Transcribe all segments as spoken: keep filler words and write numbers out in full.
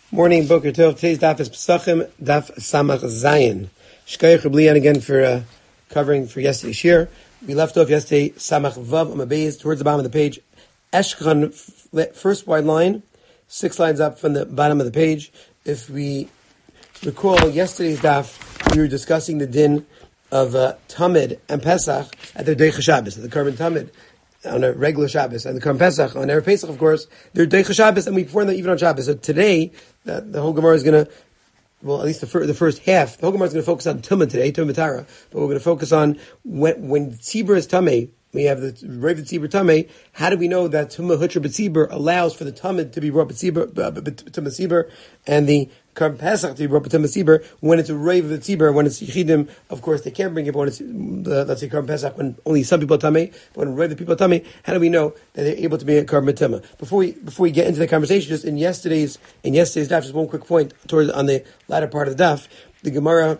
Morning, Boker Tov. Today's daf is Pesachim, daf Samach Zayin. Shkayach Rablian again for uh, covering for yesterday's year. We left off yesterday, Samach Vav Amabez, towards the bottom of the page. Eshkhan, first wide line, six lines up from the bottom of the page. If we recall yesterday's daf, we were discussing the din of uh, Tamid and Pesach at the Deicha Shabbos, at the Karban Tamid, on a regular Shabbos, and the Karban Pesach, on Erev Pesach, of course, they're Deicha Shabbos, and we perform them even on Shabbos. So today, the, the whole Gemara is going to, well, at least the, fir- the first half, the whole Gemara is going to focus on Tumah today, Tumah Tara, but we're going to focus on when, when Tzibur is Tameh, we have the Rav Tzibur Tameh, how do we know that Tumah Hutra B'Tzibur allows for the Tamid to be brought B'Tzibur, Tumah Tzibur, and the Karban Pesach to be brought Tumah Tzibur, when it's a Rav of the Tzibur, when it's Yechidim, of course they can't bring it, but when it's, uh, let's say Karban Pesach, when only some people are Tameh, but when Rav the people are Tameh, how do we know that they're able to be a Karban Tumah? Before we, before we get into the conversation, just in yesterday's, in yesterday's daf, just one quick point towards, on the latter part of the daf, the Gemara,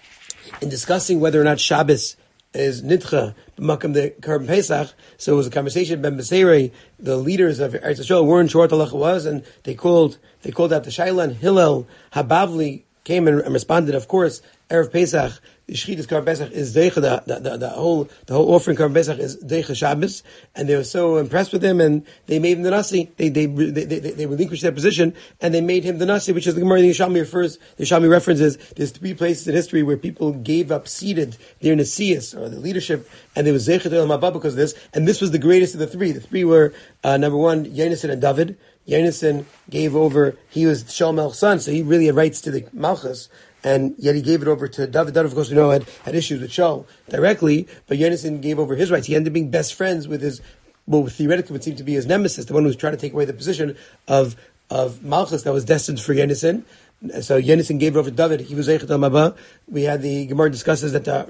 in discussing whether or not Shabbos is nidcha b'makam the Karban Pesach. So it was a conversation. Ben Beseirei, the leaders of Eretz Yisrael, weren't sure what the halacha was, and they called they called out the Shaila, and Hillel Habavli came and, and responded. Of course, Erev Pesach, the Shechita's Karban Pesach is deicha. The, the, the, the whole the whole offering Karban Pesach is deicha Shabbos, and they were so impressed with him, and they made him the nasi. They they they they, they relinquished their position, and they made him the nasi, which is the Gemara. The Yishalmi refers. The Yishalmi references. There's three places in history where people gave up, ceded their nasias or the leadership, and there was zeichet el mabah because of this. And this was the greatest of the three. The three were uh, number one, Yonasan and David. Yonasan gave over. He was Shaul Melch's son, so he really had rights to the Malchus. And yet he gave it over to David. David, of course, we know, had, had issues with Shaul directly, but Yonasan gave over his rights. He ended up being best friends with his, well, theoretically would seem to be his nemesis, the one who was trying to take away the position of, of Malchus that was destined for Yonasan. So Yonasan gave it over to David. He was Eichet al-Mabah. We had the Gemara discusses that uh,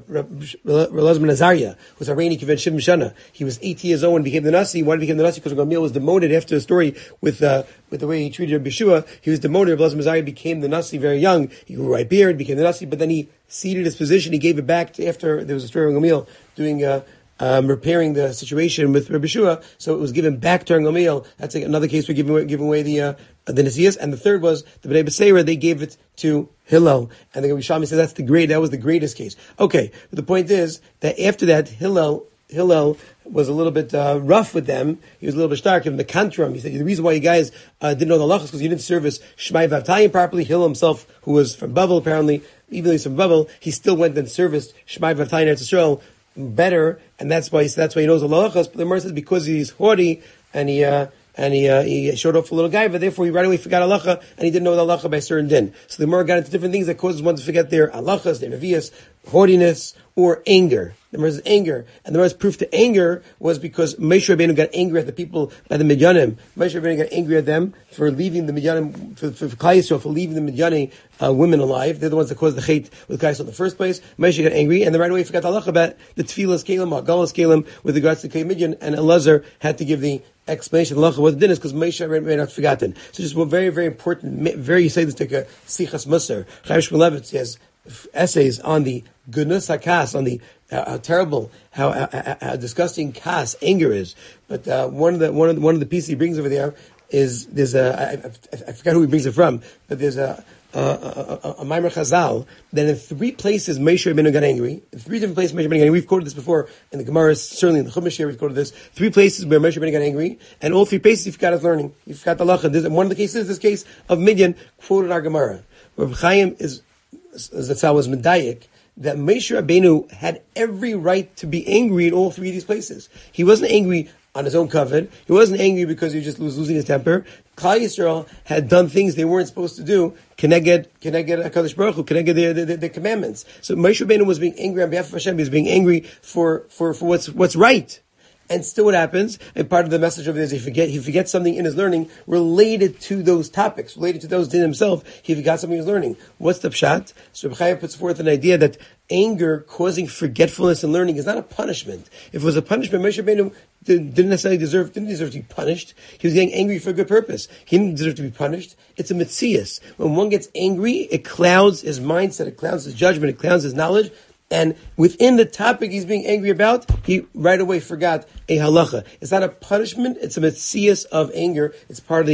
Relazman Azariah was a reigning Kiven Shivim Shana. He was eighty years old and became the Nasi. Why did he become the Nasi? Because Gamliel was demoted after the story with uh, with the way he treated Rabbi Yeshua. He was demoted. Relazman Azariah became the Nasi very young. He grew a white beard, became the Nasi, but then he ceded his position. He gave it back to after there was a story of Gamliel doing uh, Um, repairing the situation with Rabbi Yeshua, so it was given back during Gamliel. That's like another case where giving away, giving away the uh, the Nasias. And the third was the Bnei Beseira. They gave it to Hillel, and the Rishami said that's the great. That was the greatest case. Okay, but the point is that after that, Hillel Hillel was a little bit uh, rough with them. He was a little bit stark. In the Kantram, he said the reason why you guys uh, didn't know the halachas because you didn't service Shmai Vavtayim properly. Hillel himself, who was from Bavel apparently, even though he's from Bavel, he still went and serviced Shmai Vavtayim in Eretz Yisrael better, and that's why that's why he knows the halachas. But the Gemara says because he's haughty and he uh, and he uh, he showed off a little guy, but therefore he right away forgot halacha and he didn't know the halacha by certain din. So the Gemara got into different things that causes one to forget their halachas, their nevias, haughtiness, or anger. The Gemara says anger, and the Gemara's proof to anger was because Moshe Rabbeinu got angry at the people by the Midyanim. Moshe Rabbeinu got angry at them for leaving the Midyanim, for, for, for Klal Yisrael, for leaving the Midyani uh, women alive. They're the ones that caused the hate with Klal Yisrael in the first place. Moshe got angry, and then right away he forgot the halacha about the Tfilas Kalim, Agalas Kalim, with regards to Kei Midyan, and Elazar had to give the explanation of the halacha what the din is because Moshe Rabbeinu had forgotten. So just one very, very important, very, you say this like a Sichas Musar. Chaim Shmulevitz, he has essays on the goodness hakas, on the uh, how terrible, how, how, how disgusting kas, anger is. But uh, one of the one of the, one of the pieces he brings over there is there's a I, I, I forgot who he brings it from, but there's a a, a, a, a Maimer Chazal that in three places Moshe Rabbeinu got angry. In three different places Moshe Rabbeinu got angry. We've quoted this before in the Gemara, certainly in the Chumash here we've quoted this. Three places where Moshe Rabbeinu got angry, and all three places he forgot his learning. He forgot the halacha. And one of the cases is this case of Midian quoted our Gemara. Reb Chaim is that's how it was medayik, that Moshe Rabbeinu had every right to be angry in all three of these places. He wasn't angry on his own covenant. He wasn't angry because he just was losing his temper. Klal Yisrael had done things they weren't supposed to do. Keneged, Keneged HaKadosh Baruch Hu, Keneged their, their, their commandments. So Moshe Rabbeinu was being angry on behalf of Hashem. He was being angry for, for, for what's, what's right. And still what happens, and part of the message over there is he forget, he forgets something in his learning related to those topics, related to those in himself, he forgot something in his learning. What's the pshat? So Reb Chaim puts forth an idea that anger causing forgetfulness in learning is not a punishment. If it was a punishment, Moshe Rabbeinu didn't necessarily deserve, didn't deserve to be punished. He was getting angry for a good purpose. He didn't deserve to be punished. It's a mitzias. When one gets angry, it clouds his mindset, it clouds his judgment, it clouds his knowledge. And within the topic he's being angry about, he right away forgot a halacha. It's not a punishment, it's a metzias of anger. It's part of the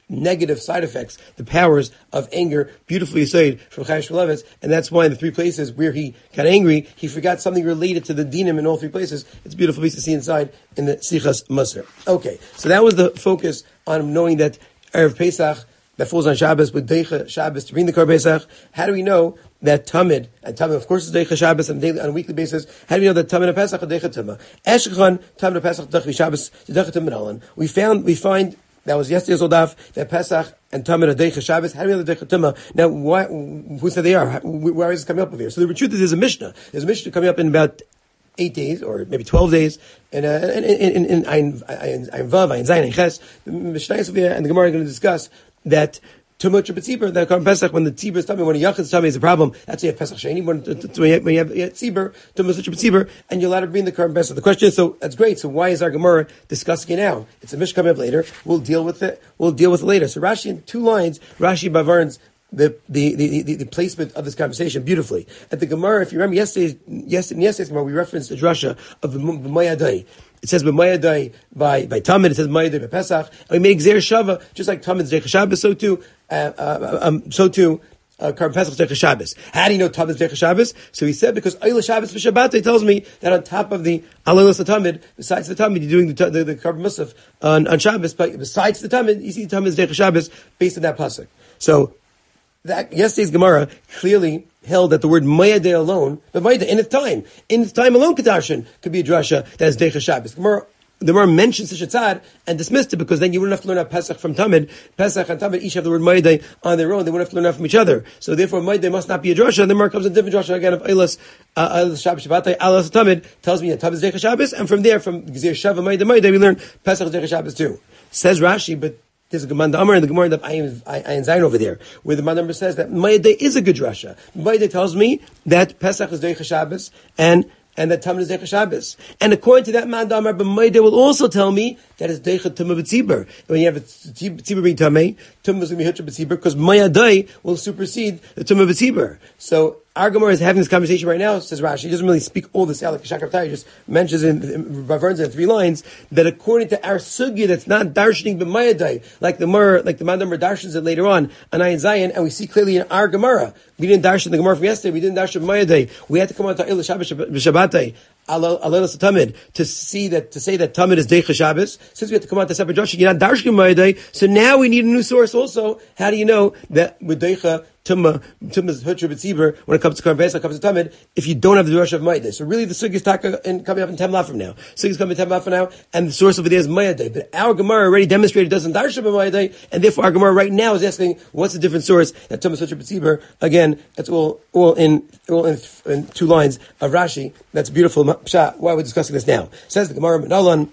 negative side effects, the powers of anger, beautifully said from Chaim Shmulevitz, and that's why in the three places where he got angry, he forgot something related to the dinim in all three places. It's a beautiful piece to see inside in the Sichas Musar. Okay, so that was the focus on knowing that Erev Pesach, that falls on Shabbos, with Deicha Shabbos to bring the Kar Pesach. How do we know that Tamid, and Tamid of course is Deicha Shabbos on a, daily, on a weekly basis, how do we know that Tamid and Pesach are Deicha Tumah? Eshechan, Tamid and Pesach, Deicha Shabbos, Deicha Tumah. We found, we find, that was yesterday's Odaf, that Pesach and Tamid are Deicha Shabbos. How do we know the Deicha Tumah? Now, why, who said they are? Where is it coming up over here? So the truth is, there's a Mishnah. There's a Mishnah coming up in about eight days, or maybe twelve days, and uh, in, in, in, Ein Vav, Ein Zayin, Ein Ches, the Mishnah is over there, and the Gemara is going to discuss that Tumah Tzibur, that Karban Pesach, when the Tzibur is tummy, when a Yachid's tummy is a problem, that's why you have Pesach Sheni, when, when you have, when you have Tzibur, Tumah Tzibur, and you're allowed to bring the Karban Pesach. The question is, so, that's great, so why is our Gemara discussing it now? It's a Mishnah coming up later, we'll deal with it, we'll deal with it later. So Rashi, in two lines, Rashi Bavarns the, the, the, the, the placement of this conversation beautifully. At the Gemara, if you remember yesterday's, yesterday, in yesterday's Gemara, we referenced the drasha of the B'mayadai. It says B'mayadai by, by Tamid, it says B'mayadai by Pesach, and we make Zer Shava, just like Tamid's Deicha Shabbos, so too, uh, uh, um, so too, Uh, Karban Pesach Deicha Shabbos. How do you know Tamid Deicha Shabbos? So he said, because Ayla Shabbos v'Shabbat tells me that on top of the Alaylas Tamid, besides the Tamid, you're doing the the, the Karban Musaf on, on Shabbos, but besides the Tamid, you see Tamid Deicha Shabbos based on that pasuk. So that yesterday's Gemara clearly held that the word Mayadeh alone, but Mayadeh in its time, in its time alone, Kedarshan could be a drasha that is Deicha Shabbos. Gemara The Gemara mentions the Shetzad and dismissed it because then you wouldn't have to learn out Pesach from Tamid. Pesach and Tamid each have the word Maidei on their own. They wouldn't have to learn out from each other. So therefore, Maidei must not be a drasha. And the Gemara comes in a different drasha again of Eilas, uh, Eilas Shabbos Shabbatai, Eilas Tamid tells me that Tamid is Deicha Shabbos, and from there, from Gzir Shava Maidei Maidei, we learn Pesach is Deicha Shabbos too. Says Rashi, but there's a Gemara Amar and the Gemara of Ayin Zayin over there, where the Gemara says that Maidei is a good drasha. Maidei tells me that Pesach is Deicha Shabbos, and and that Tamid is Deicha Shabbos. And according to that man, Damar B'Maydeh will also tell me that it's Deicha Tumah B'Tzibur. When you have a Tzibur being Tameh, Tumah is going to be Hitcha B'Tzibur, because Mayadai will supersede the Tumah B'Tzibur. So our Gemara is having this conversation right now, says Rashi. He doesn't really speak all this out like Shakar Tari, just mentions in, Bavarns in three lines, that according to our Sugya, that's not Darshaning B'Mayadai, like the Mur, like the Mandamar darshans it later on, on Ayin Zayin, and we see clearly in our Gemara. We didn't darshan the Gemara from yesterday, we didn't darshan B'Mayadai. We had to come on to Eilah Shabbos B'Shabbatai, Alaylas Tamid, to see that, to say that Tamid is Deicha Shabbos. Since we have to come out to separate Joshua, you're not darshan B'Mayadai, so now we need a new source also. How do you know that with Deicha Tumah, Tumah's Hutcher B'Tzibur, when it comes to Karban Pesach, comes to Tamid, if you don't have the Rosh of Maydeh. So really the Sugya is taka in, coming up in Temla from now. Sugya is coming in Temla from now, and the source over there is Maydeh. But our Gemara already demonstrated it doesn't darshan Maydeh, and therefore our Gemara right now is asking, what's the different source that Tumah's Hutcher B'Tzibur? Again, that's all, all in, all in, in two lines of Rashi. That's beautiful. Pshat, why are we discussing this now? Says the Gemara, Menalan,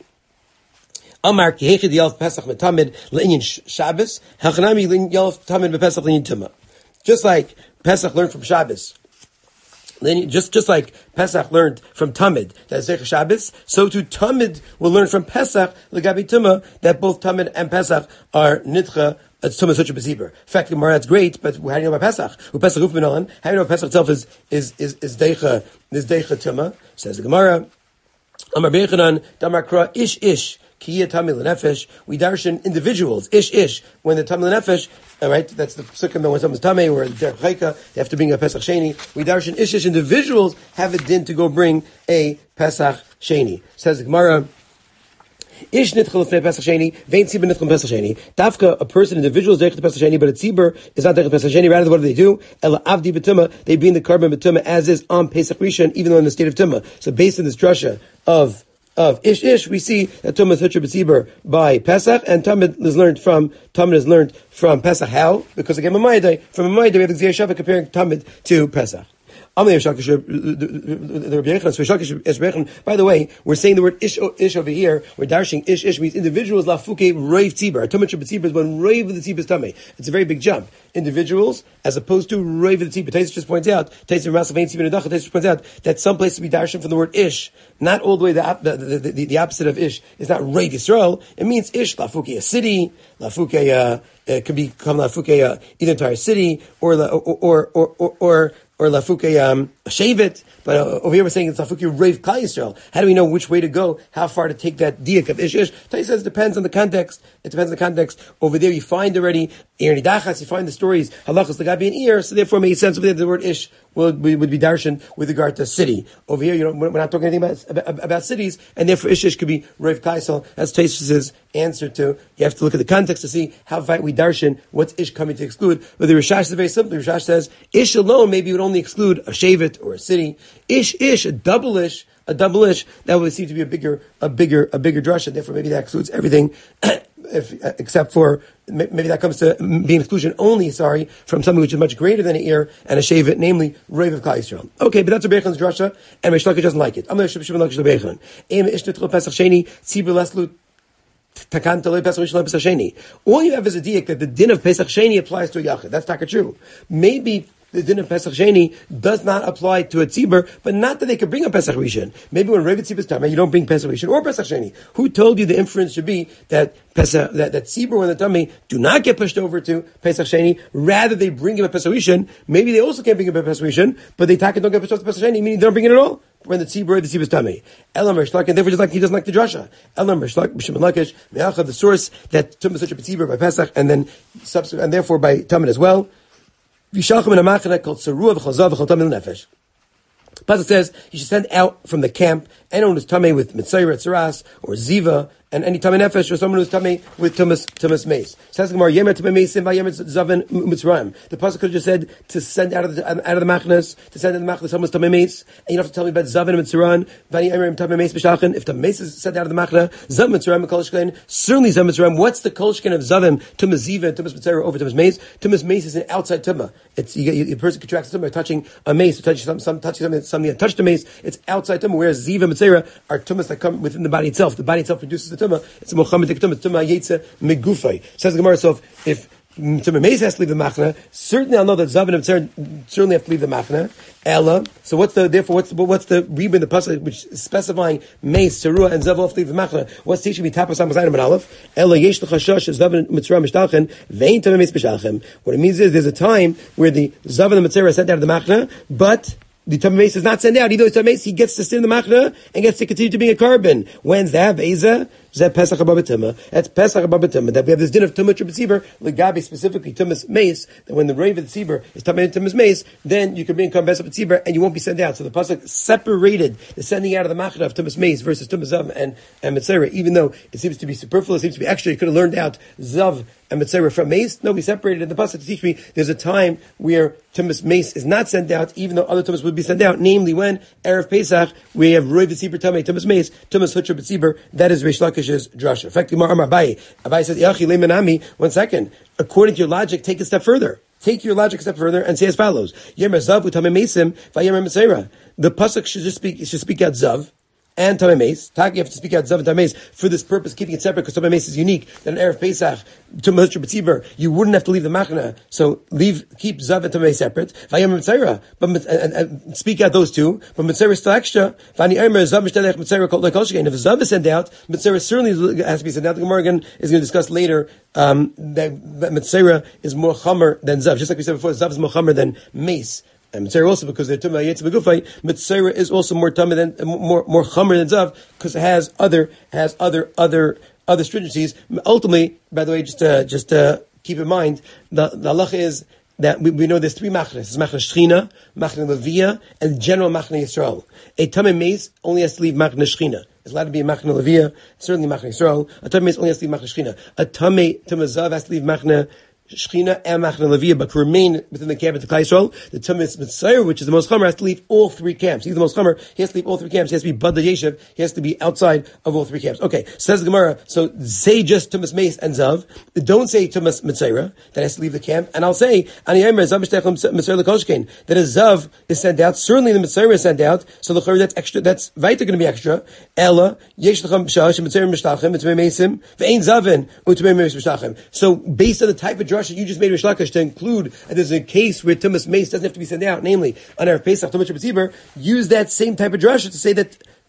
Amar ki hechid yalf Pesach metamid le'inyin Shabbos, hachanami yalf tamid bePesach le'inyin Tumah. Just like Pesach learned from Shabbos, just just like Pesach learned from Tamid that is Deicha Shabbos, so too Tamid will learn from Pesach legabi Tumah that both Tamid and Pesach are nitcha. It's Tumah such a bezibur. In fact, Gemara, that's great, but how do you know about Pesach? With Pesach Uf B'Nalan, how do you know Pesach itself is is is is Deicha is Deicha Tumah? Says the Gemara, Amar Bechanan Damar Kra Ish Ish. Kiya Tamil Nefesh, we darshan individuals, ish ish, when the Tamil Nefesh, all right, that's the Sukkah when someone's Tameh or Derech Chayka, they have to bring a Pesach Sheni. We darshan ish ish individuals have a din to go bring a Pesach Sheni. Says the Gemara, Ish nitchel lefnei Pesach Sheni, vein tzibur nitchel Pesach Sheni. Dafka, a person, individual is derech the Pesach Sheni, but a tzibur is not derech the Pesach Sheni. Rather, what do they do? Ela avdi b'tumah, they bring the carbon b'tumah as is on Pesach Rishon, even though in the state of tumah. So based on this drasha of Of ish ish, we see that Tumah is Hutcher B'Tzibur by Pesach, and Tamid is learned from Tamid is learned from Pesach. How? Because again, Mamayday from Mamayday we have the Gzir Shava comparing Tamid to Pesach. By the way, we're saying the word ish, ish over here. We're darshing ish ish means individuals lafuke reiv tzibur. Tumah b'tzibur is when reiv of the tzibur is tamei. It's a very big jump. Individuals as opposed to reiv of the tzibur. Taisa just points out. Taisa Rasav Ein Tzibur Nedacha. Taisa points out that some places we darshing from the word ish, not all the way the the, the, the, the opposite of ish is not reiv Yisrael. It means ish lafuke a city, lafuke uh, it could become lafuke uh, either entire city or or or or. or, or or lafuke um, shevet. But uh, over here we're saying it's lafuke reiv klal Yisrael. How do we know which way to go? How far to take that diak of ish ish? Tais says it depends on the context. It depends on the context. Over there you find already ir nidachas. You find the stories halachas legabi an ear. So therefore, it makes sense over there the word ish would be, would be darshan with regard to city. Over here, you know, we're not talking anything about about, about cities, and therefore ish ish could be reiv kaisel. That's Tais' answer to. You have to look at the context to see how far we darshan what's ish coming to exclude. But the Rishash is very simple. The Rishash says ish alone maybe would only exclude a shevet or a city. Ish ish a double ish. A double ish, that would seem to be a bigger, a bigger, a bigger drasha. Therefore, maybe that excludes everything, if, except for maybe that comes to being exclusion only. Sorry, from something which is much greater than an ear and a shevet, namely reiv of Klal Yisrael. Okay, but that's a Bechan's drasha, and Reish Lakish doesn't like it. I'm going to Shimon Lakish Bechan. Em ishnetchol Pesach Sheni tzibur leslu takanta loy Pesach Rishon Pesach Sheni. All you have is a diak that the din of Pesach Sheni applies to a yachid. That's taka true. Maybe the din of Pesach Sheni does not apply to a tzibur, but not that they could bring a Pesach Rishon. Maybe when Revet Tzibur is Tameh, you don't bring Pesach Rishon or Pesach Sheni. Who told you the inference should be that Pesach, that, that tzibur and the Tameh do not get pushed over to Pesach Sheni, rather they bring him a Pesach Rishon. Maybe they also can't bring him a Pesach Rishon, but they take it don't get pushed over to Pesach Sheni, meaning they don't bring it at all. When the tzibur, the tzibur is Tameh. Elam Rishlak, and therefore just like he doesn't like the drasha. Elam Rishlak, Shimon Lakish, Me'acha, the source that Tum is such a tzibur by Pesach, and then subsequent, and therefore by Tameh as well. Vishalchem in a machane called Saruah v'Chalzav v'Chal Tamei Nefesh. Pasuk says you should send out from the camp anyone who's tamei with mitzayra tzaras or ziva, and any tamei nefesh, or someone who's tamei with tumas tumas mace. Says the Gemara, yemer tamei meisim v'yemer zaven mitzrayim. The pasuk could have just said to send out of the out of the machnas, to send in the machnas someone's tamei mace, and you don't have to tell me about zaven and mitzrayim. Vani emerim tamei mace b'shalchen. If the mace is sent out of the machna, zav mitzrayim kol shkein. Certainly zav mitzrayim. What's the kol shkein of zavim tumas ziva and tumas mitzayra over tumas mace? Tumas mace is an outside tumah. It's you, you, the person contracts tumah by touching a mace, or touching some, some touching something, something that touched a mace. It's outside tumah. Whereas ziva and mitzayra are tumas that come within the body itself. The body itself produces the tumah. It's a mochamed tumah. It's tumah yetze megufay. Says the Gemara. So if tumah mace has to leave the machna, certainly I'll know that zav and mitzayra certainly have to leave the machna. Ella. So what's the therefore what's the, what's the reba in the pasuk which is specifying mace, teruah, and zav have to leave the machna? What's teaching me tapas amazayim and aleph? Ella yesh l'chashash zav and mitzayra mishtalchen vein tumah mace b'shalchem. What it means is there's a time where the zav and the mitzayra are sent out of the machna, but the Tamei Mace is not sent out. Even though it's Tamei Mace, he gets to stay in the machna and gets to continue to being a carbon. When's that? Veza? Zeh Pesach Haba B'Tumah. That's Pesach Haba B'Tumah. That we have this din of Tumah Tzibur, Legabi specifically Tumas Mace, that when the rave of the Tzibur is Tamei Tumas Mace, then you can bring Carbon Pesach Tzibur and you won't be sent out. So the Pasuk separated the sending out of the machna of Tumas Mace versus Tumas Zav and, and Mitzayra, even though it seems to be superfluous, it seems to be extra. You could have learned out Zav and Mitzayra from Mace. No, we separated in the Pasuk to teach me there's a time where Tumas Mace is not sent out, even though other Tumas would be sent out, namely when Erev Pesach, we have Rov Tzibur Tamei, Tumas Mace, Tumas Hutra B'Tzibur. That is Reish Lakish's drasha. In fact, Amar Abaye, Abaye says, Yachi le'menami. One second. According to your logic, take a step further. Take your logic a step further and say as follows: Yemer Zav u'tamei mesim v'yemer mitzayra. The pasuk should just speak. It should speak out Zav and Tamei Mace. Taki, you have to speak out Zav and Tamei Mace for this purpose, keeping it separate, because Tamei Mace is unique. Then Erev Pesach, Tumah Hutra B'Tzibur, you wouldn't have to leave the machna. So leave, keep Zav and Tamei Mace separate. V'yemer mitzayra, but and, and, and speak out those two. But mitzayra is still extra. V'ani emer Zav mishtelech mitzayra kol lekol shkein. If Zav is sent out, mitzayra certainly has to be sent out. The Gemara again is going to discuss later um, that, that mitzayra is more chamer than Zav. Just like we said before, Zav is more chamer than Mace. And Mitzayra also, because they're Tumah Yetz Begufay, Mitzayra is also more Tumah than, more, more Chamer than Zav, because it has other, has other, other, other stringencies. Ultimately, by the way, just, uh, just, uh, keep in mind, the, the halacha is that we, we know there's three machnas. There's machna Shechina, machna Levia, and general machna Yisrael. A Tamei Mace only has to leave machna Shechina. It's allowed to be a machna Levia, certainly machna Yisrael. A Tamei Mace only has to leave machna Shechina. A Tamei, Tumah Zav has to leave machna Shechina and Machna Levia, but to remain within the camp of the Klal Yisrael, the Tumas Mitzayra, which is the most Chamer, has to leave all three camps. He's the most Chamer, he has to leave all three camps. He has to be Bad Yeshiv, he has to be outside of all three camps. Okay, says the Gemara, so say just Tumas Mace and Zav, don't say Tumas Mitzayra, that has to leave the camp, and I'll say, Ani Yemer, Zav Mishtechem Mitzayra L'Kolshkein, that a Zav is sent out, certainly the Mitzayra is sent out, so the Chor, that's extra, that's Vaita going to be extra, Ella, Yesh L'Chem Shash, Mitzayra Mishtachem, Mitzayra Mesim, Ve'ein Zavin, U'Tmei Meis Mishtachem. So, based on the type of drasha you just made Rish Lakish to include, and there's a case where Tumas Mace doesn't have to be sent out, namely, on Erev Pesach, Tumah Tzibur, use that same type of drasha to say that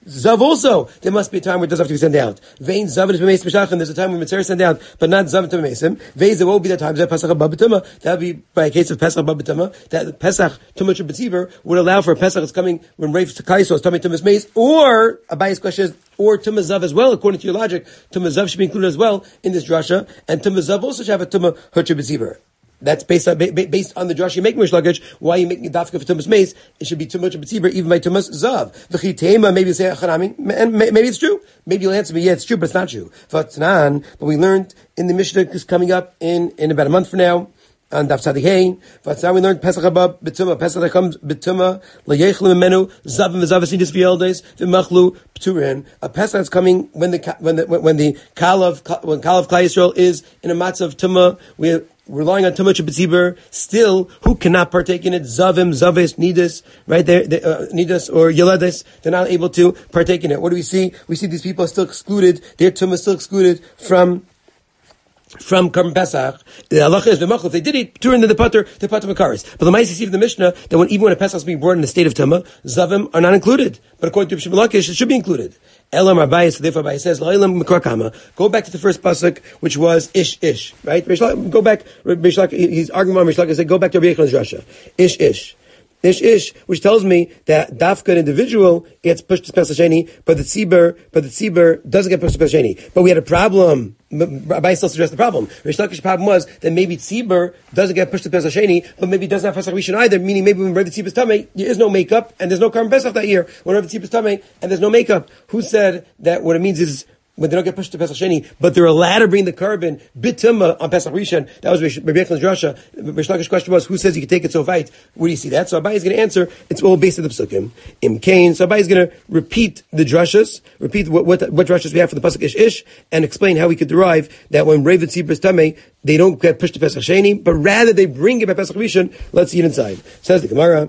Zav also, there must be a time where it doesn't have to be sent out. Vein Zav is b'meis b'shachan, there's a time when Mitzvah is sent out, but not Zav to b'meisim. Vein there won't be that time, Zav Pesach Haba B'Tumah, that would be by a case of Pesach Haba B'Tumah, that Pesach Tumah B'Tziber would allow for a Pesach that's coming when Reif Kaiso is Tumah Tumah's Meis, or, Abayi's question is, or Tumah Zav as well, according to your logic, Tumah Zav should be included as well in this drasha, and Tumah Zav also should have a Tumah Hutcha B'Tziber. That's based on, based on the drasha you make Mish Luggage. Why are you making a dafka for Tumas Mace? It should be too much of a tzibur, even by Tumas Zav. V'chitema, maybe you say, and maybe it's true. Maybe you'll answer me, yeah, it's true, but it's not true. But we learned in the Mishnah is coming up in, in about a month from now, on Daf Tzadik Hey. But now we learned Pesach Haba B'Tumah. Pesach that comes B'Tumah, L'yechlu Memenu, Zav and Zav Asidis V'Yeldes, V'Machlu P'Turin. A Pesach that's coming when the, when the, when the Kalav, when Kalav Klai Yisrael is in a matzah of Tumah, we relying on Tumah B'Tzibur, still, who cannot partake in it? Zavim, Zavis, Nidus, right there, they, uh, Nidus or Yeledes, they're not able to partake in it. What do we see? We see these people are still excluded, their Tumah is still excluded from from Karban Pesach. The halacha is v'machlu. If they did it, turn to the putter, the putter makaris. But the Ma'aseh see from the Mishnah that when even when a Pesach is being brought in the state of Tumah, Zavim are not included. But according to Bishop Malakish, it should be included. Elam Abayis, so therefore Abayis says, La'ilam Mekrakama. Go back to the first pasuk, which was Ish Ish, right? Go back, he's arguing on Mishlak and said, go back to Rabbi Yechon's Rasha. Ish Ish. Ish Ish, which tells me that Dafka, an individual, gets pushed to Pesach Sheni, but the Tzibur, but the Tzibur doesn't get pushed to Pesach Sheni. But we had a problem. Rabbi still suggests the problem. Rish Lakish's problem was that maybe Tzibur doesn't get pushed to Pesach Sheni, but maybe doesn't have Pesach Rishon either, meaning maybe when Rav Tzibur's Tamei, there is no makeup, and there's no Karban Pesach that year. When Rav Tzibur's Tamei, and there's no makeup. Who said that what it means is, when they don't get pushed to Pesach Sheni, but they're allowed to bring the carbon bituma on Pesach Rishon? That was Rabbi Yechon's Rasha. Rish Lakish's question was, who says you can take it so fight? Where do you see that? So Abai is going to answer, it's all based on the Pesukim. Im Kain. So Abai is going to repeat the drashas, repeat what, what, what drashas we have for the Pasuk Ish Ish, and explain how we could derive that when Rav Tzibur is Tamei, they don't get pushed to Pesach Sheni, but rather they bring it by Pesach Rishon. Let's see it inside. Says the Gemara,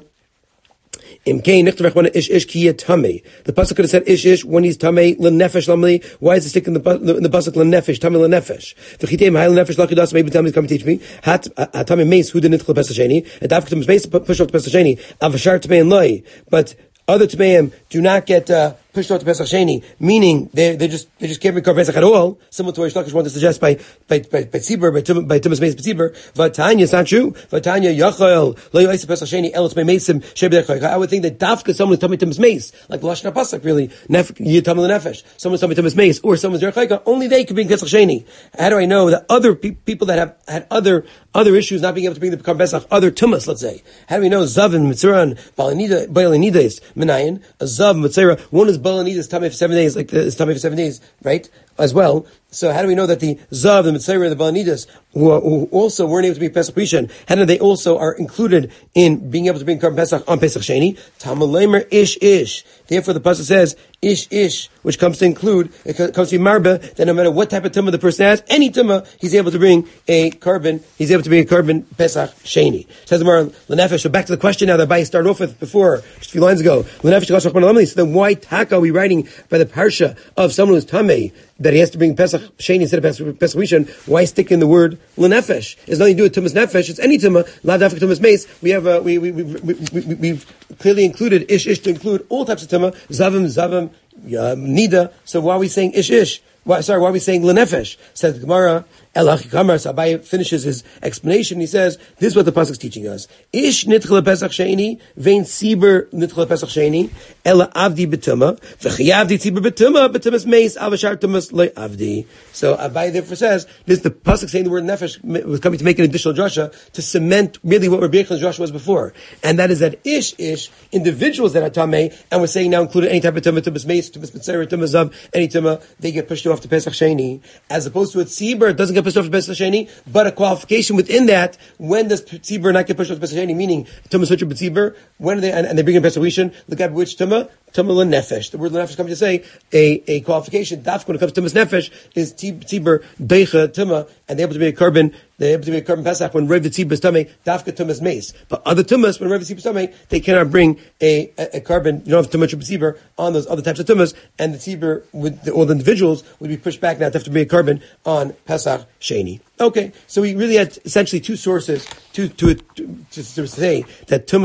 Im kain nichtarech when ish ish ki tamei. The pasuk could have said ish ish when he's tamei lenefesh lamli. Why is it sticking in the in the pasuk lenefesh tamei lenefesh? V'chiteim hay lenefesh lachidas. Maybe Tamei is coming to teach me. Hat tamei meis who didn't nitchel pesach sheni. And dafkatum meis push off to pesach sheni. Avashar tamei and loy. But other tameim do not get uh, pushed out to Pesach Sheni, meaning they they just they just can't recover Pesach at all. Similar to what Rish Lakish wanted to suggest by by by by Tzibur, by Tum, by Tumas Meis Tzibur. Vatanya, it's not true. Vatanya Yachel lo yoyse Pesach Sheni elos by Meisim shebedechaycha. I would think that Dafka someone is Tamei Tumas Meis, like Lashon Pasuk, really Nef Yitamel Nefesh. Someone's Tamei Tumas Meis, or someone's Derechaycha. Only they could bring Pesach Sheni. How do I know that other pe- people that have had other other issues not being able to bring the Karban Pesach, other Tumas, let's say? How do we know Zavin Mitzuran Balanida Balanidais Menayin a Zav Mitzera? One is Balanidais Tamei for seven days, like it's Tamei for seven days, right? As well. So how do we know that the Zav, the Mitzera, the Balanidas, who, are, who also weren't able to bring Pesach Rishon, how do they also are included in being able to bring Karban Pesach on Pesach Sheni? Tamalemer Ish Ish. Therefore the pasuk says Ish Ish, which comes to include, it comes to be marba, that no matter what type of tumah the person has, any tumah, he's able to bring a carbon, he's able to bring a carbon Pesach Sheni. Says the Mar Lenefesh. So back to the question now that Abai started off with before, just a few lines ago. Lenefesh. So then why taka are we writing by the parsha of someone who's tamei that he has to bring Pesach Sheni instead of Pesach, Pesach Rishon? Why stick in the word lenefesh? It's nothing to do with tumas nefesh. It's any tumah. Lav dafka tumas meis. We have uh, we we we we we we've clearly included ish ish to include all types of tumah. Zavim zavim uh, nida. So why are we saying ish ish? Why, sorry, why are we saying lenefesh? Says the Gemara. Elach Kamar. So Abai finishes his explanation. He says, this is what the pasuk is teaching us. Ish nitchel Pesach Sheni, vein Tzibur nitchel Pesach Sheni, ela avdi betuma, v'chiyavdi Tzibur betuma, betumas meis avashar tumas le avdi. So Abai therefore says, this the pasuk saying the word nefesh was coming to make an additional drasha to cement really what Rabbi Yechon's drasha was before, and that is that ish ish individuals that are tamei, and we're saying now included any type of tumah, tumas meis, tumas mitzera, tumas zav, any tumah, they get pushed off to Pesach Sheni, as opposed to a Tzibur, it doesn't get pushed off to Pesach Sheni, but a qualification within that, when does Tzibur not get pushed off to Pesach Sheni, meaning Tumah Sutra B'Tzibur, when are they, and, and they bring in Pesach Rishon, look at which Tumah? Tumah L'Nefesh. The word L'Nefesh comes to say a, a qualification. Dafka, when it comes to Tumah's Nefesh, is Tzibur, Deicha, Tumah, and they're able to be a carbon, they're able to be a carbon Pesach when Rev the Tzibur is Tamei, Dafka Tumah's Mace. But other Tumahs, when Rev the Tzibur is Tamei, they cannot bring a, a, a carbon, you don't have Tumah Tzibur on those other types of Tumahs, and the Tzibur, with the, all the individuals, would be pushed back now to have to be a carbon on Pesach Sheni. Okay, so we really had essentially two sources to, to, to, to, to say that Tumah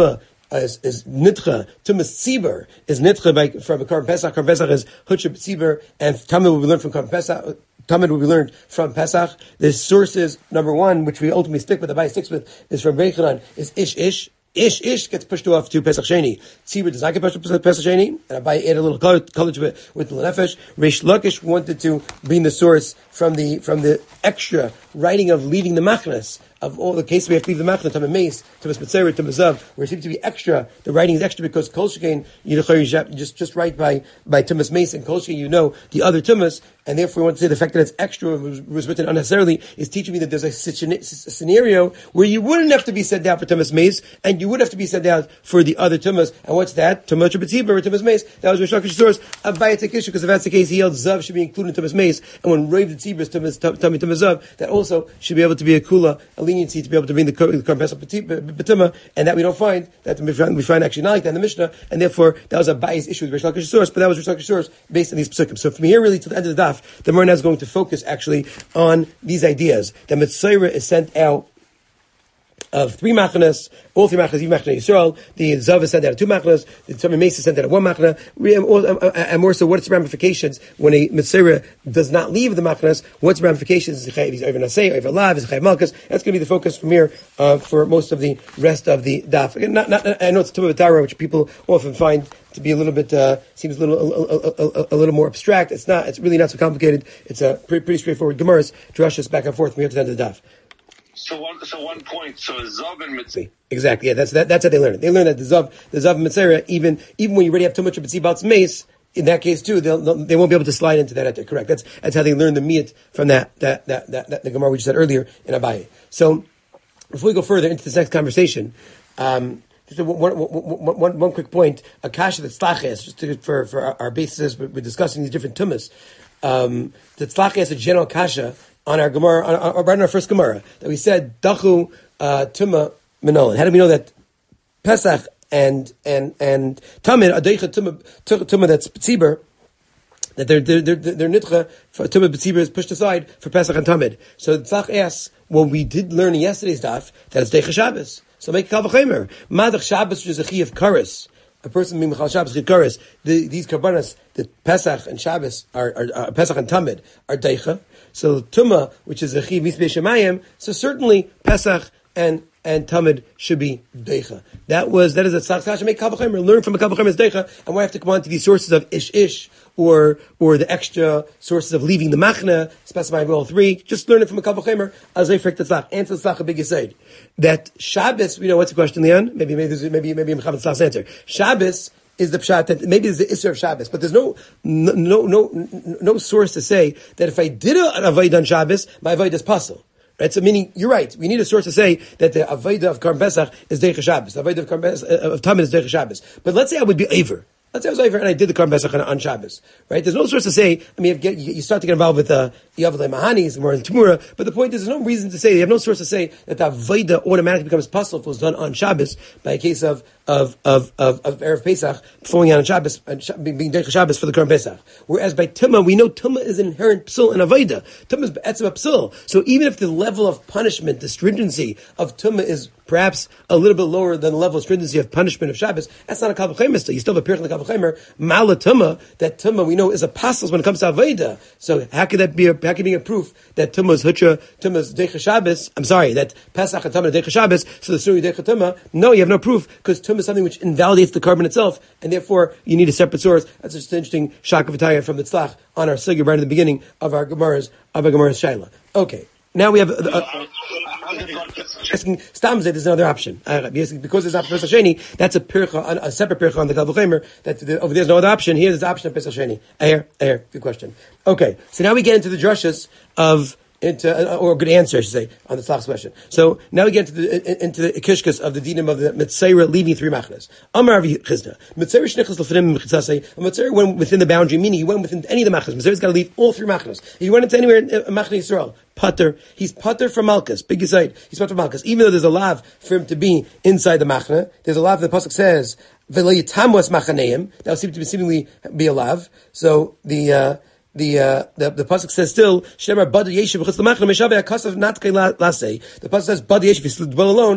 uh, is, is nitcha. Tumas tzibur is nitcha by from Karban Pesach. Karban Pesach is hutcha tzibur, and tamid will be learned from Karban Pesach. Tamid will be learned from Pesach. The sources number one, which we ultimately stick with, the Abai sticks with, is from Reichanan, is ish ish. Ish Ish gets pushed off to Pesach Sheni. Tzibur does not get pushed to Pesach Sheni. And Abai added a little color, color to it with the Nefesh. Reish Lakish wanted to bring the source from the from the extra writing of leaving the machnas. Of all the cases we have to leave the machna, Tamid Meis, Tumas Mitzayra, Tumas Zav, where it seems to be extra, the writing is extra because Kol Shekain, you just, just write by, by Tumas Meis and Kol Shekain, you know the other Tumas, and therefore we want to say the fact that it's extra, was, was written unnecessarily, is teaching me that there's a, a scenario where you wouldn't have to be sent out for Tumas Meis, and you would have to be sent out for the other Tumas. And what's that? Tumas B'tzibur or Tumas Meis. That was Rish Lakish's source of Bayatek issue, because if that's the case, he held Zav should be included in Tumas Meis, and when Rav the Tzibur is Tumas Tumas Zav, that also should be able to be a kula, a leniency to be able to bring the Karban Pesach B'tumah, and that we don't find, that we find, we find actually not like that in the Mishnah, and therefore that was a biased issue with Rish Lakish's source, but that was Rish Lakish's source based on these psukim. So from here really to the end of the daf, the Morna is going to focus actually on these ideas. The Mitzayra is sent out of three machnas, all three machnas, even machna Yisrael. The Zav is sent out of two machnas. The Tzomim Meis is sent out of one machna. And more so, what's the ramifications when a Mitzayra does not leave the machnas? What's the ramifications? Is he over Nasei, over Lav, is he Malchus? That's going to be the focus from here uh, for most of the rest of the daf. Again, not, not, I know it's Tumah B'Tara, which people often find to be a little bit, uh, seems a little, a, a, a, a little more abstract. It's not, it's really not so complicated. It's a pretty, pretty straightforward Gemaras, drushes back and forth from here to the end of the daf. So one, so one point. So Zav and Mitzvah. Exactly. Yeah, that's that, that's how they learn it. They learn that the Zav, the Zav and Mitzvah, even even when you already have too much of B'tzibah Mace, in that case too, they'll, they'll, they won't be able to slide into that. Correct. That's that's how they learn the miyat from that that that that, that the Gemara we just said earlier in Abaye. So before we go further into this next conversation, um, just one, one, one, one, one quick point. A kasha that tzlaches, just to, for for our, our basis, we're discussing these different tumas. Um, the tzlaches is a general kasha on our Gemara, on our, right on our first Gemara, that we said dachu uh, tuma minolan. How do we know that Pesach and and and Tamid are deicha tuma tuma that's tzibur, that they're they're they're, they're nitcha for tuma tzibur is pushed aside for Pesach and Tamid. So the tzach asks, well, we did learn in yesterday's daf that it's deicha Shabbos. So make kal v'chemer madach Shabbos, which is a chi of karis. A person being Mechal Shabbos Chikaris, the, these karbanas, the Pesach and Shabbos, are, are uh, Pesach and Tamid, are Deicha. So Tumah, which is a Chiv Misbei Shemayim, so certainly Pesach and and Tamid should be Deicha. That was, that is a Tzach Kasha, make Kavachemer, learn from a Kavachemer as Deicha, and why have to come on to these sources of Ish Ish, or or the extra sources of leaving the Machna, specifying all three, just learn it from a Kavachemer, as a Frik Tzach, answer Tzach a big Yisayid. That Shabbos, you know, what's the question, Leon? Maybe, maybe, maybe, maybe Mechamed Tzach's answer. Shabbos is the pshat that maybe it's the Isser of Shabbos, but there's no, no, no, no, no source to say that if I did an Avodah on Shabbos, my Avodah is pasul. Right? So meaning, you're right. We need a source to say that the Avodah of Karban Pesach is Deicha Shabbos. The Avodah of Karban Pesach, of Tamid is Deicha Shabbos. But let's say I would be Aver. Let's say I was over and I did the Karban Pesach on, on Shabbos, right? There's no source to say, I mean, you, you start to get involved with the Yavalei Mahanis, more in Tamura, but the point is, there's no reason to say, you have no source to say that the Avodah automatically becomes pasul if it was done on Shabbos by a case of, of, of, of, of Erev Pesach, falling out on Shabbos, and being Deicha Shabbos for the Karban Pesach. Whereas by Tumah, we know Tumah is an inherent psul in Avodah. Tumah is Be'etzem psul. So even if the level of punishment, the stringency of Tumah is perhaps a little bit lower than the level of stringency of punishment of Shabbos, that's not a Kal V'chemer still. You still have a Pirch in the Kal V'chemer. Mala Tumah, that Tumah we know is a pasul when it comes to Avodah. So how could that be a, how could it be a proof that Tumah is Hutra, Tumah is Deicha Shabbos? I'm sorry, that Pesach and Tumah are Deicha Shabbos, so the story Deicha Tumah? No, you have no proof, because Tumah is something which invalidates the carbon itself, and therefore you need a separate source. That's just an interesting Shaka V'taya from the Tzlach on our Sugya right at the beginning of our Gemaras, of our Gemaras Shaila. Okay. Now we have, uh, uh, asking Stam Zed is another option. Uh, because there's not Pesach Sheni, that's a pircha, a separate pircha on the Kal V'chemer, that the, over there's no other option. Here there's the option of Pesach Sheni. Ayer, ayer, good question. Okay, so now we get into the drushes of, into, uh, or a good answer, I should say, on the last question. So now we get into the, into the kishkas of the dinim of the Mitzayra leaving three machnas. Amar Rav Chizda. Mitzayra shnichas l'fnim m'chitzasei. Mitzayra went within the boundary, meaning he went within any of the machnas. Mitzayra's got to leave all three machnas. He went into anywhere in uh, Machna Yisrael. Putter. He's putter from Malchus. Big aside. He's putter from Malchus. Even though there's a lav for him to be inside the machna, there's a lav that the pasuk says, V'lo yitamwas machaneim. That would seem to be seemingly be a lav. So the, uh, The uh, the the pasuk says still Shemar Bad Yeshiv Chutz L'Machna Meshaveh Hakasav Natkei Lasei. The pasuk says Bad Yeshiv, if you dwell alone,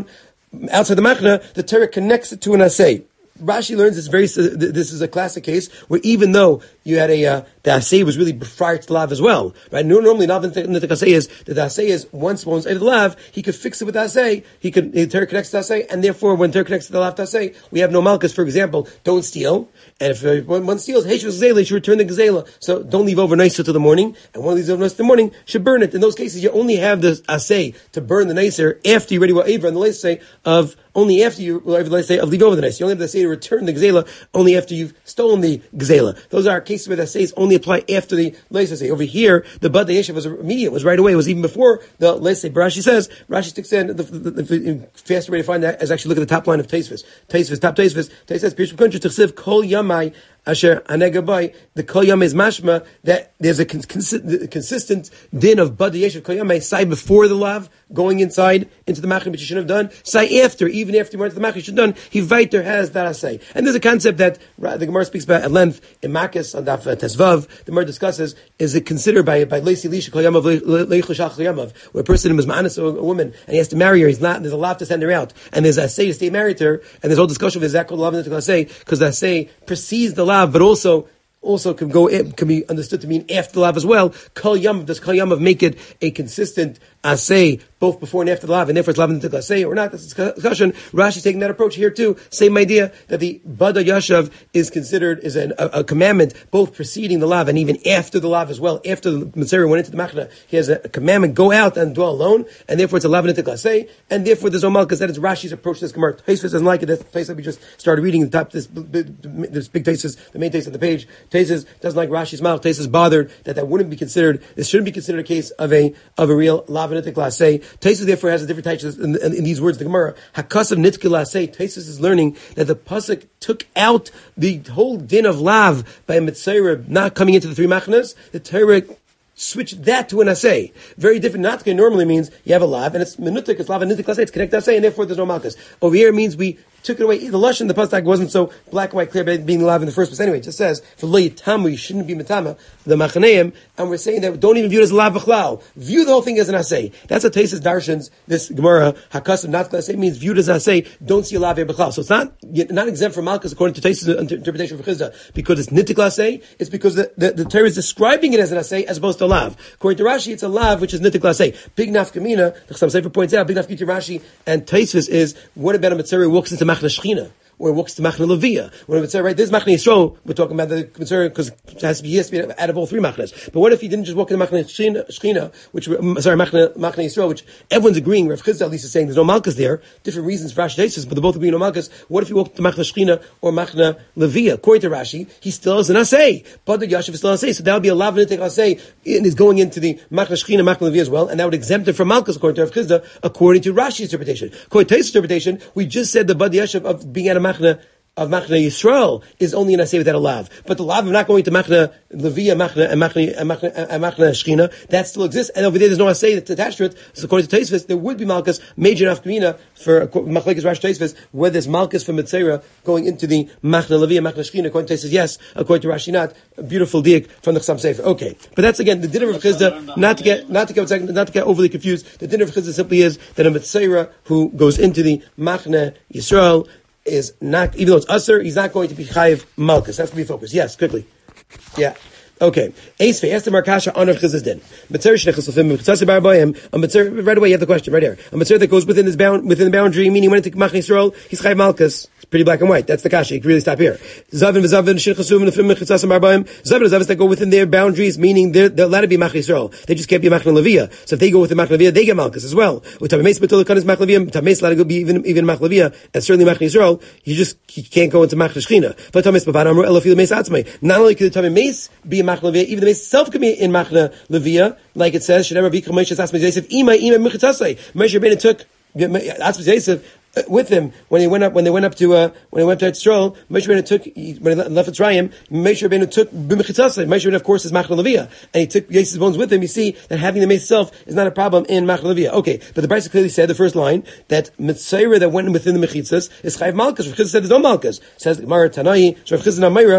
outside the machna, the Torah connects it to an asay. Rashi learns this very. This is a classic case where even though you had a uh, the asay was really prior to the lav as well, right? Normally, not the asay is that the asay is once once after the lav, he could fix it with the asay. He could the Torah connects to the asay, and therefore when Torah connects to the lav to asay, we have no malchus. For example, don't steal, and if uh, one, one steals, hey, gazela, you should return the gazela. So don't leave overnight until the morning, and one leaves overnight till the morning should burn it. In those cases, you only have the asay to burn the nicer after you ready what aver and the last say of. Only after you, let's say, of leave over the nice. You only have to say to return the gazela only after you've stolen the gazela. Those are cases where the says only apply after the let's say. Over here, the bad yeshiv was immediate, was right away. It was even before the let's say. Rashi says Rashi sticks in the, the, the, the faster way to find that is actually look at the top line of Taisvis. Taisvis, top Taisvis. Taisvis says Pirush Country Tichsiv Kol Yamai. Asher Anegabai, the Kol Yam is mashma that there's a con- consi- consistent din of Bad Yeshiv Kol Yam say before the lav going inside into the machne, but you shouldn't have done. Say after, even after you went to the machne, you should have done. He weiter has that say, and there's a concept that the Gemara speaks about at length in Makis on Daf Tesvav. The Gemara discusses is it considered by by Leisi Lisha Kol Yamav Leichashach Kol Yamav, where a person is ma'anis a woman and he has to marry her. He's not. There's a lav to send her out, and there's a say to stay married to her, and there's all discussion of is that called lav to say because that say precedes the lav, but also. Also can go can be understood to mean after the lav as well. Kol Yamav, does Kol Yamav make it a consistent asay both before and after the lav, and therefore it's lav into asay or not? That's a discussion. Rashi's taking that approach here too. Same idea that the Bada Yashav is considered is an, a, a commandment both preceding the lav and even after the lav as well. After the Mitzvah went into the machna, he has a, a commandment: go out and dwell alone, and therefore it's a lav into asay, and therefore there's no malchus. That is Rashi's approach to this Gemara. Taisvis doesn't like it. That's the place that we just started reading. The top this this big Taisvis, the main Taisvis on the page. Taisvis doesn't like Rashi's mouth. Taisvis bothered that that wouldn't be considered. This shouldn't be considered a case of a of a real lav into asay. Taisvis therefore has a different type in, in, in these words. The Gemara Hakasav Nitkil Asay. Taisvis is learning that the pasuk took out the whole din of lav by Mitzayra not coming into the three machnas. The Torah switched that to an asay. Very different. Natke normally means you have a lav and it's minutik, it's lav and nitik asay, it's connected asay, and therefore there's no malchus. Over here it means we took it away. The lashon, the pasuk wasn't so black and white clear about being lav in the first place. Anyway, it just says for lo yitamu, you shouldn't be mitama the machaneim, and we're saying that don't even view it as lav b'chlal. View the whole thing as an asay. That's what Taisus darshans. This Gemara hakasav not asay means viewed as an asay. Don't see a lav b'chlal. So it's not not exempt from malchus according to Taisus' interpretation of Chizda because it's nitik asay. It's because the, the, the Torah is describing it as an asay as opposed to a lav. According to Rashi, it's a lav which is nitik asay. Big nafkamina. The Chassam Sefer points out big nafkamina to Rashi and Taisus is what about a mitzvah who walks into machna shechina? Or walks to Machna Levia. When it would say, right, this Machna Yisrael, we're talking about the concern because it has to be, he has to be out of all three Machnas. But what if he didn't just walk into Machna Shechina, which, sorry, Machna, Machna Yisrael, which everyone's agreeing, Rav Chizda at least is saying there's no Malchus there, different reasons for Rashi Taisus, but they're both agreeing no Malchus. What if he walked to Machna Shechina or Machna Levia? According to Rashi, he still has an Asay. But the Yashiv is still an Asay. So that would be a Lavanitic Asay, and is going into the Machna Shechina, Machna Levia as well, and that would exempt him from Malchus according to Rav Chizda, according to Rashi's interpretation. According to Taisus' interpretation, we just said the Bad Yashiv of being out of Machna of Machna Yisrael is only an asay without a lav. But the lav of not going to Machna Levia, Machna, and Machna, and Machna, and Machna Shechina, that still exists. And over there, there's no asay that's attached to it. So according to Taisvis, there would be Malchus, major nafkamina for Machlekes Rashi Taisvis, where there's Malchus from Mitzera going into the Machna Levia, Machna Shechina. According to Taisvis, yes. According to Rashi, not. A beautiful diak from the Chassam Sefer. Okay. But that's again, the din of Chizda, not to get, not to get, not to get overly confused. The din of Chizda simply is that a Mitzera who goes into the Machna Yisrael is not, even though it's usher, he's not going to be chayiv malchus. That's to be focused. Yes, quickly. Yeah. Okay. Eisvei, ask the Markasha on Rav Chizda's din. Mitzvah shnechasofim, mitzvah barbayim, a mitzvah, right away you have the question, right here. A mitzvah that goes within his bound, within the boundary, meaning when it to Machna Yisrael, he's chayiv malchus. It's pretty black and white. That's the kasha. You can really stop here. Zavin v'zavin, shnechasum, nefim, mitzvah barbayim. Zavin v'zavin that go within their boundaries, meaning they're, they're allowed to be Machna Yisrael. They just can't be Machna Levia. So if they go with the Machna Levia, they get malchus as well. With Tameis B'tulakan is Machna Levia, Tameis allowed to go be even, even Machna Levia, and certainly Machna Yisrael, you just, you can't go into Machna Shechina. But Tameis B'van Amru, Elafil Meis Atzmai. Not only could the Tameis be Machna Levia, even the Meis itself could be in Machna Levia, like it says, should never be Moshe Atzmai Yosef, Ima, Ima, Mechitasai. Moshe Rabbeinu took Atzmai Yosef with him when they went up when they went up to uh, when they went to Yisrael. Moshe Rabbeinu took when he left Mitzrayim. Moshe Rabbeinu took b'mechitzasei. Moshe Rabbeinu, of course, is Machna Levia, and he took Yosef's bones with him. You see that having the mace itself is not a problem in Machna Levia. Okay, but the Brisa clearly said the first line that Mitzayra that went within the mechitzas is chayiv malchus. Rav Chizda said there's no malchus. Says Gemara Tanai, Rav Chizda Nameira.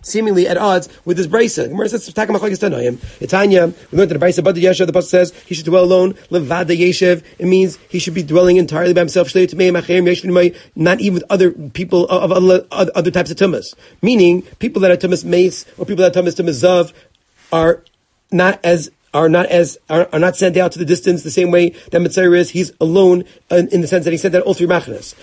seemingly at odds with this brisa. Gemara says, Itanya, we learned that the brisa, but the Yeshev, the pasuk says he should dwell alone. Levada Yeshev, it means he should be dwelling entirely by himself. Not even with other people of other types of tumas. Meaning, people that are tumas mace or people that are tumas tumas zav are not as are not as are, are not sent out to the distance the same way that Mitzayr is. He's alone in, in the sense that he sent out all three machnas.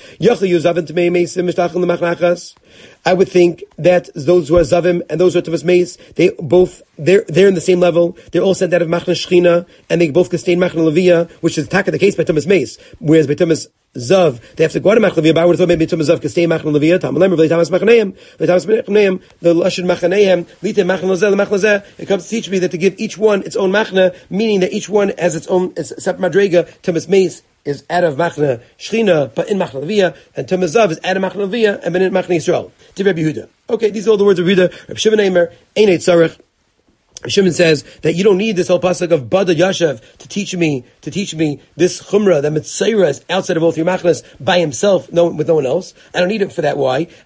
I would think that those who are zavim and those who are tumas meis, they both they're they're in the same level. They're all sent out of machna shchina, and they both can stay in machna levia, which is taka the case by tumas meis. Whereas by tumas zav, they have to go out of machna levia. But I would have thought maybe tumas zav can stay in machna levia. Tamalem really tamas machaneim, tamas machaneim, the lashon machaneim, lite machna lezeh, machna lezeh. It comes to teach me that to give each one its own machna, meaning that each one has its own separate madrega. Tumas meis is out of machna shchina, but in machna levia, and tumas zav is out of machna levia, and but in machna Yisrael. To Rabbi Yehuda. Okay, these are all the words of Yehuda. Rabbi Shimon Eimer, Einei Tzarech. Shimon says that you don't need this whole pasuk of Bada Yashav to teach me to teach me this chumrah that Mitzayra is outside of all three machnas by himself, no, with no one else. I don't need it for that. Why? It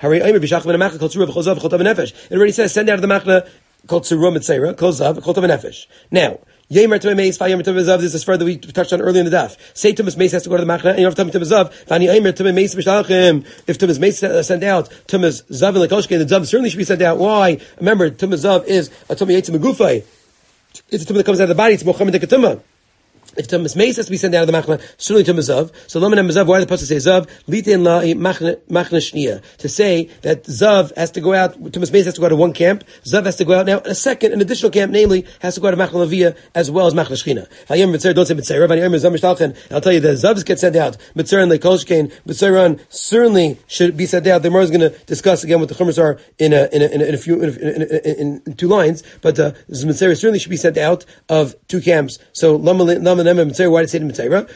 already says send out of the machna called Tzurah Mitzayra, called Zav, called Nefesh. Now. Yemer Tumah Meis, Vayem Tumah Zav. This is further we touched on earlier in the daf. Say Tumah Meis has to go to the Machna, and you have to tell Tumah Zav. Vani Yemer Tumah Meis Mishalchim. If Tumah Meis sent out Tumah Zav and Lekoshke, the Zav certainly should be sent out. Why? Remember, Tumah Zav is a Tumah Yetzim Megufay. It's a Tumah that comes out of the body. It's Mochamed Dekatumah. If Tumas Meis has to be sent out of the Machna, certainly Tumas Zav. So Laman and Zav, why did the Pasuk say Zav? Litin la Machna Shniya. To say that Zav has to go out, Tumas Meis has to go out of one camp, Zav has to go out now, a second, an additional camp, namely, has to go out of Machna Levia as well as Machna Shchina. Don't say Mitzayra, I'll tell you that Zavs get sent out, Mitzayra and Lekolshkein, Mitzayran certainly should be sent out. The Gemara is going to discuss again what the Chumras are in a, in a, in a, in a few, in, a, in, a, in, in two lines, but uh, Mitzayra certainly should be sent out of two camps. So Laman why did it say to Mitzayra?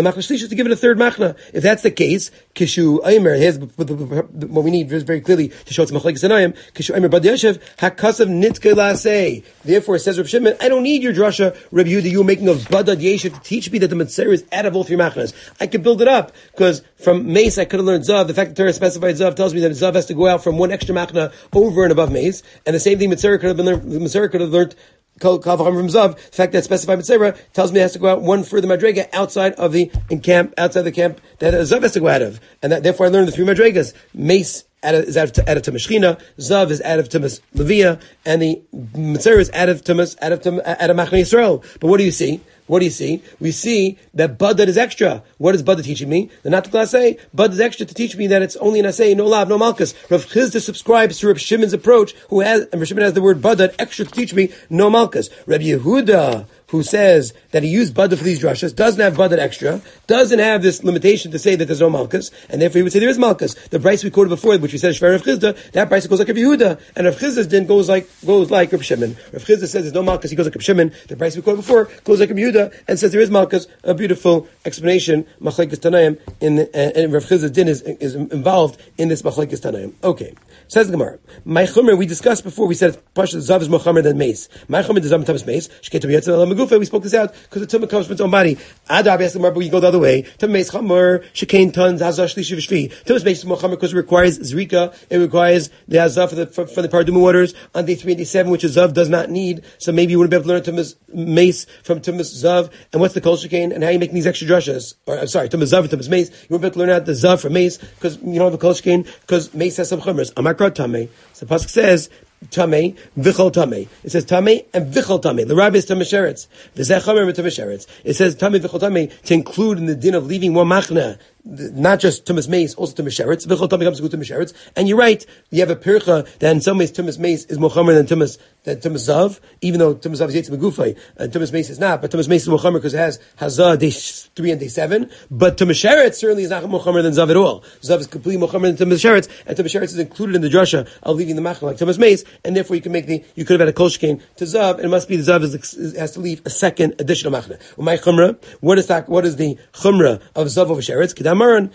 To give it a third machna. If that's the case, Kishu Aimer, here's what we need very clearly to show it's Machlekes Anayim. Kishu Aimer Bad Yashav Hakasav Nitzke Lasei. Therefore, it says Reb Shimon, I don't need your drasha, Reb Yehuda. You were making of Badad Yeshav to teach me that the Mitzayra is out of all three machnas. I could build it up because from Mace I could have learned Zav. The fact that Torah specified Zav tells me that Zav has to go out from one extra machna over and above Mace, and the same thing Mitzayra could have been learned. Mitzayra could have learned. From Zav, the fact that specified Mitzayra tells me it has to go out one further madrega outside of the in camp, outside the camp that Zav has to go out of, and that therefore I learned the three madregas. Mace is out of Tumas Shchina, Zav is out of Tumas Levia, and the Mitzayra is out of Tumas out of Tumas, out of Machna Yisrael. But what do you see? What do you see? We see that Bada is extra. What is Bada teaching me? The not to class A. Bada is extra to teach me that it's only an assay, no lav, no malchus. Rav Chizda subscribes to Rav Shimon's approach, who has, and Rav Shimon has the word Bada extra to teach me, no malchus. Rav Yehuda, who says that he used Bada for these drashas, doesn't have Bada extra, doesn't have this limitation to say that there's no malchus, and therefore he would say there is malchus. The price we quoted before, which we said Shver Rav Chizda, that price goes like Rav Yehuda, and Rav Chizda's din goes like goes like Rav Shimon. Rav Chizda says there's no malchus, he goes like Rav Shimon. The price we quoted before goes like Rav Yehuda, and says there is malchus. A beautiful explanation, Machlekes Tanaim, in uh, and Rav Chizda's din is, is involved in this Machlekes Tanaim. Okay. Says the Gemara, my chumer we discussed before. We said Pasha Zav is more chumer than mace. My chumer is Zav Tumas Mace. Shketum Yetzel Magufa. We spoke this out because the tumah comes from its own body. Adab asked the Gemara, but we go the other way. Tumas Mace chumer Shekain tons Hazah Shlishi V'Shvi. Tumas Mace is more chumer because it requires Zrika. It requires the Hazah for the for, for the Paraduma waters on day three and day seven, which a Zav does not need. So maybe you wouldn't be able to learn Tumas Mace from Tumas Zav. And what's the Kol Shekain and how you making these extra drashas? Or I'm sorry, Tumas Zav and Tumas Mace. You wouldn't be able to learn out the Zav from Mace because you don't have a Kol Shekain because Mace has some chumers. Amakra Tameh. So the pasuk says Tamei Vichol Tamei. It says Tamei and Vichol Tamei. The rabbi is Tamei Sheretz. The Zechamer Tamei Sheretz. It says Tamei Vichol Tamei to include in the din of leaving one machna, not just Tumas Mace, also Tumas Sheretz. Vichol Tamei comes to Tumas Sheretz. And you're right, you have a pircha that in some ways Tumas Mace is mochamer than Tumas than Tumas Zav, even though Tumas Zav is Yetz Megufay, and Tumas Mace is not. But Tumas Mace is mochamer because it has Hazah day three and day seven. But Tumas Sheretz certainly is not mochamer than Zav at all. Zav is completely mochamer than Tumas Sheretz, and Tumas Sheretz is included in the drasha of leaving the machna like Tumas Mace, and therefore you can make the you could have had a kol shkein to Zav, and it must be the Zav is, is, has to leave a second additional machna. My chumra, what is that? What is the chumra of Zav over Sheretz? Kedamaran.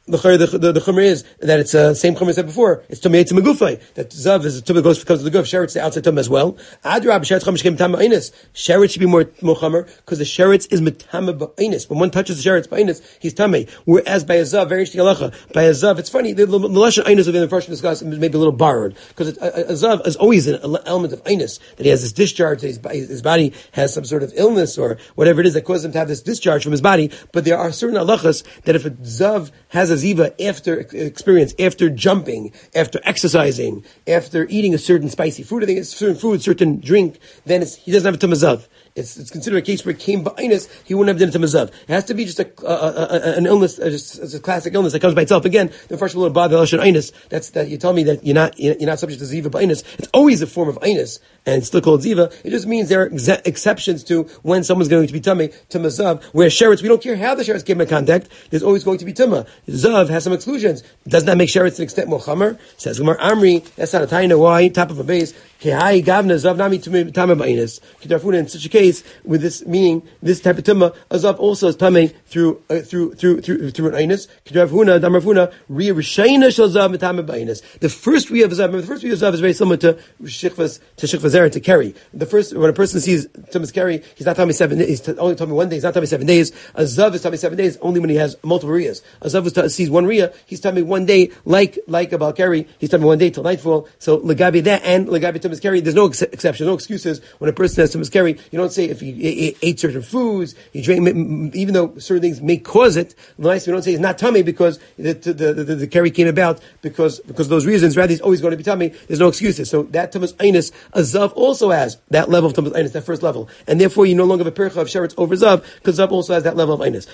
the the the, the chumrah is that it's the uh, same chumrah I said before. It's tummy to megufay. That zav is a tummy goes comes to the guf. Sheretz the outside tum as well. Adrab sheretz chum shkem tam ba'inus. Sheretz should be more more chumrah because the sheretz is metame ba'inus. When one touches the sheretz ba'inus, he's tummy. Whereas by a zav, very interesting halacha. By a zav, it's funny. The lashon einus within the first discuss is maybe a little borrowed because a, a zav is always an element of einus that he has this discharge. That his, his body has some sort of illness or whatever it is that causes him to have this discharge from his body. But there are certain halachas that if a zav has a ziva after experience, after jumping, after exercising, after eating a certain spicy food, I think it's certain food, certain drink, then it's, he doesn't have a tumazav. It's, it's considered a case where it came ba'inus, he wouldn't have done it to mazav. It has to be just a, a, a an illness, uh, just, it's a classic illness that comes by itself. Again, the first one about the lashon einus. That's that you tell me that you're not you're not subject to ziva ba'inus. It's always a form of einus, and it's still called ziva. It just means there are ex- exceptions to when someone's going to be tummy to mazav. Where sheretz, we don't care how the sheretz came in contact. There's always going to be tumma. Zav has some exclusions. Does that make sheretz to an extent more chamer? Says Gemara Amri. That's not a taina. Why? Top of a base. Kehai gavna zav nami tummy ba'inus. Kitarfuna in such a case with this. Meaning, this type of tumma, azav also is tamei through uh, through through through through an einus. Kedravhuna, damarfuna, ria rishayna shel zav mitame ba'inus. The first ria of zav, remember, the first ria of zav is very similar to shikvas to shikvas zera to carry. The first, when a person sees tummas carry, he's not tamei seven. He's t- only tamei one day. He's not tamei seven days. A zav is tamei seven days only when he has multiple rias. A zav is t- sees one ria, he's tamei one day, like like a bal carry. He's tamei one day till nightfall. So legabi that and legabi tummas carry. There's no ex- exception, no excuses when a person has tummas carry. You don't say if he ate certain foods, he drank, even though certain things may cause it. Nice, we don't say he's not tummy because the the, the, the, the carry came about because because of those reasons. Rather, he's always going to be tummy. There's no excuses. So that tumas einus, a zav also has that level of tumas einus, that first level, and therefore you no longer have a percha of sheretz over zav because zav also has that level of einus.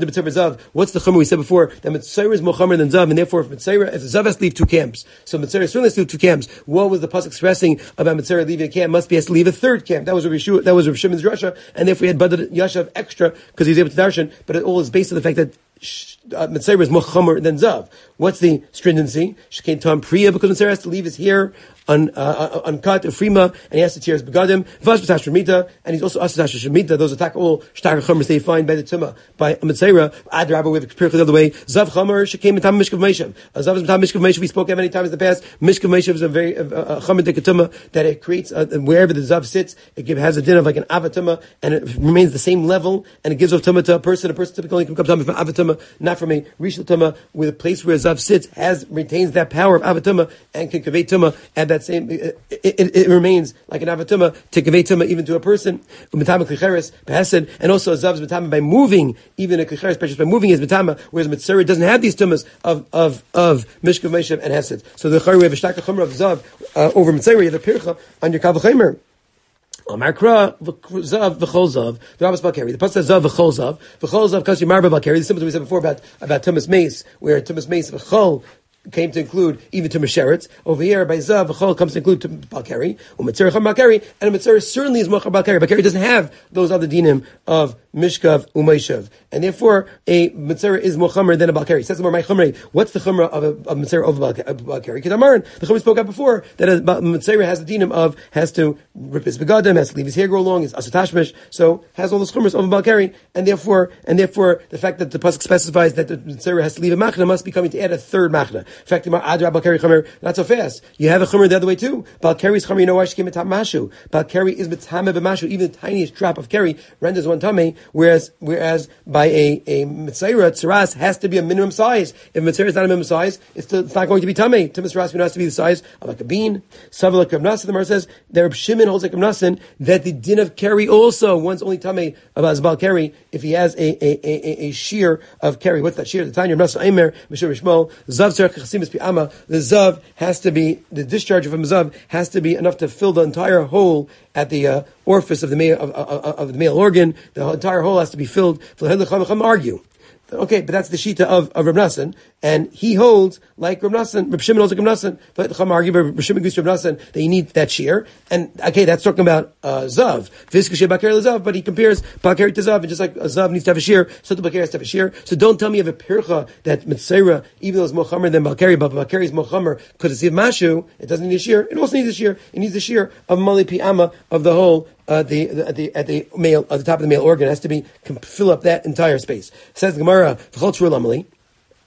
What's the chumrah we said before? That mitzayra is more chumrah than zav, and therefore if mitzayra, if zav has to leave two camps, so mitzayra certainly has to leave two camps. What was the pasuk expressing about mitzayra leaving a camp? Must be has to leave a third camp. That was Rav Yeshua, that was Rav Shimon's drasha, and therefore he had badad yashav extra because he was able to darshan. But it all is based on the fact that uh, mitzayra is more chumrah than zav. What's the stringency? Shekain tam priya, because mitzayra has to leave his hair Un, uh, uncut, frima, and he has to tear his begadim. Vash b'tash shemita, and he's also asatash shemita. Those attack all shtar chumras they find by the tumah by a mitzayra. Ad rabba we have a pircha the other way. Zav chumar shekem mitam mishkav meishav. Zav is mitam mishkav meishav. We spoke many times in the past. Mishkav meishav is a very chumar dekatuma that it creates uh, wherever the zav sits. It give, has a din of like an avatuma, and it remains the same level, and it gives of tumah to a person. A person typically can come tumah from avatuma, not from a rishal tumah, where the place where a zav sits has retains that power of avatuma and can convey tumah at that same, it, it, it remains like an avatuma to convey tumah even to a person. And also a zav is mitama by moving, even a klicheres, precious by moving is mitama, whereas mitzvah doesn't have these tumas of of of mishkav meishav and hesed. So the chayr we have a shtaka chumrah of zav uh, over mitzvah, you have a pircha on your kavachimer. Amarkra zav v'chol zav. The Rabbis Balkari. The pasuk says zav v'chol zav. V'chol zav kasi marba Balkari. The similar to what we said before about about tumas mace, where tumas mace v'chol came to include even to Mesheretz. Over here, by Zav, V'chol comes to include to Balkari, U'Metzerich Balkari, and a Metzerich certainly is Mochar Balkari. Balkari doesn't have those other dinim of Mishkav U'Meishav. And therefore, a Metzerich is more Chomer than a Balkari. Says the more my Chomer, what's the Chomer of a, a Metzerich over Balkari? Kedamaran, the Chomer spoke out before, that a Metzerich has the dinim of, has to rip his begadim, has to leave his hair grow long, is asatashmish, so has all those Chomers over Balkari, and therefore, and therefore, the fact that the pasuk specifies that the Metzerich has to leave a machna must be coming to add a third machna. In fact, Balkari Chomer, not so fast. You have a Chomer the other way too. Balkari's Chomer, you know why she came to mashu. Balkari is mitame b'mashu. Even the tiniest drop of keri renders one tame, whereas whereas by a a mitzayra tzaras has to be a minimum size. If mitzayra is not a minimum size, it's, still, it's not going to be tame. Tumas tzaras has to be the size of like a bean. Savala Kabnasan. The Mar says there Shimon holds like Kabnasan that the din of keri also one's only tame about Balkari if he has a a a, a shear of keri. What's that shear? The Tanya Rabnasa Aimer Mishur Rishmol Zav Tzarech Chasimis Pi Ama. The zav has to be, the discharge of a zav has to be enough to fill the entire hole at the uh, orifice of the male of, of, of the male organ. The entire hole has to be filled. Argue. Okay, but that's the shita of, of Reb Nassan, and he holds like Reb Nassan. Reb Shimon holds like Reb Nassan. But Chum argue, but Reb Shimon agrees to Reb Nassan that you need that shear. And okay, that's talking about uh, zav. Vizkashe bakari zav, but he compares bakari to zav, and just like a zav needs to have a shear, so the bakari has to have a shear. So don't tell me you have a pircha that mitzayra, even though it's mochamer than bakari, but bakari is mochamer because it's mashu. It doesn't need a shear. It also needs a shear. It needs a shear of mali pi'ama of the whole. Uh, the, the, at the at the male at the top of the male organ. It has to be fill up that entire space. Says the Gemara,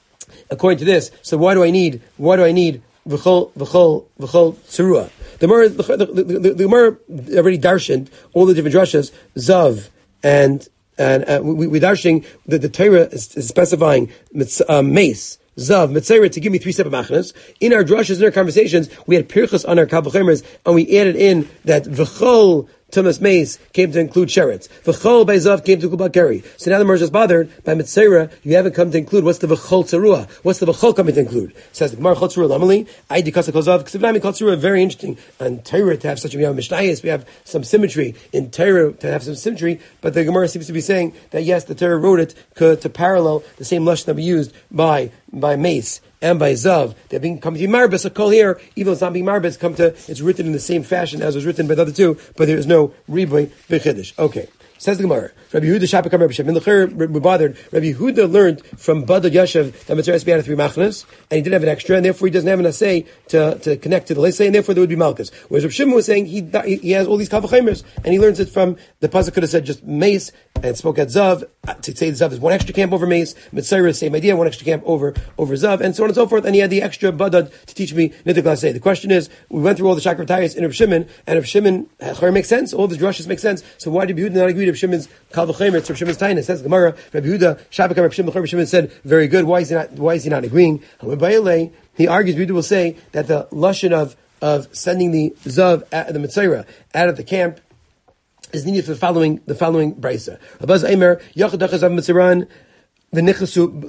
according to this, so why do I need, why do I need v'chol, v'chol, v'chol tzerua? The Gemara, the, the, the, the, the Gemara already darshaned all the different drashas, zav, and, and, uh, we, we darshaning that the Torah is, is specifying, uh, mace, zav, mitzayra, to give me three separate machnas. In our drashas, in our conversations, we had pirchas on our kavachemers, and we added in that v'chol, Tumas Mace came to include Sheretz. V'chol by Zav came to include Balkari. So now the Mersh is bothered by Mitzera. You haven't come to include what's the V'chol Tzarua. What's the V'chol coming to include? Says the Gemara Chol Tzarua Lamali. I dikasa Kol Zav. Ksivnami Kol Tzarua. Very interesting. And Torah to have such a we have Mishnayos. We have some symmetry in Torah to have some symmetry. But the Gemara seems to be saying that yes, the Torah wrote it to, to parallel the same lashon that we used by by Mace and by Zav. They're being come to be marbus. A call here, even though it's not being marbus, come to it's written in the same fashion as was written by the other two, but there is no riboy b'chiddush. Okay. Says the Gemara, Rabbi Yehuda Shapakam Rabbi Shem. In the Chur, we bothered. Rabbi Yehuda learned from Badad Yashav that Mitzvah has to be out of three machnas, and he didn't have an extra, and therefore he doesn't have an assay to, to connect to the Lesay, and therefore there would be Malchus. Whereas Rabbi Shimon was saying he he has all these Kavachemers, and he learns it from the pasuk could have said just Mace and spoke at Zav to say Zav is one extra camp over Mace, Mitzvah same idea, one extra camp over over Zav, and so on and so forth. And he had the extra Badad to teach me Nitik Lasay. The question is, we went through all the Shakar Tayas in Rabbi Shimon, and Rabbi Shimon makes sense. All the drushes make sense. So why did Rabbi Yehuda not agree to Rabbi Shimon's Kavachemers? It's Rabbi Shimon's Tainus. Says the Gemara, Rabbi Yehuda Shabbat Rabbi Shimon. Rabbi Shimon said, "Very good. Why is he not? Why is he not agreeing?" He argues. Yehuda will say that the lashon of of sending the zav at the mitzayra out of the camp is needed for the following the following brisa. Rabaz Aimer Yachadach Zav Mitziran. I would think